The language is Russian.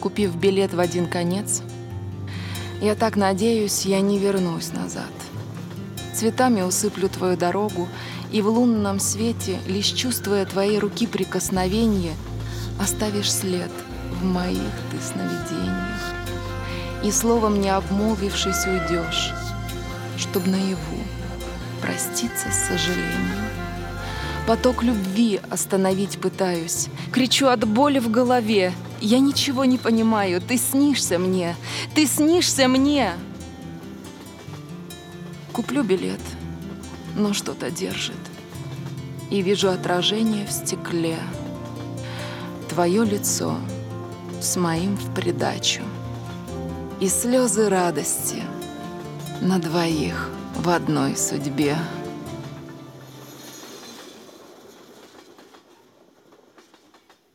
Купив билет в один конец, я так надеюсь, я не вернусь назад. Цветами усыплю твою дорогу, и в лунном свете, лишь чувствуя твоей руки прикосновение, оставишь след в моих ты сновидениях. И словом не обмолвившись уйдешь, чтоб наяву проститься с сожалением. Поток любви остановить пытаюсь, кричу от боли в голове. Я ничего не понимаю, ты снишься мне, ты снишься мне. Куплю билет, но что-то держит. И вижу отражение в стекле. Твое лицо с моим в придачу. И слезы радости на двоих в одной судьбе.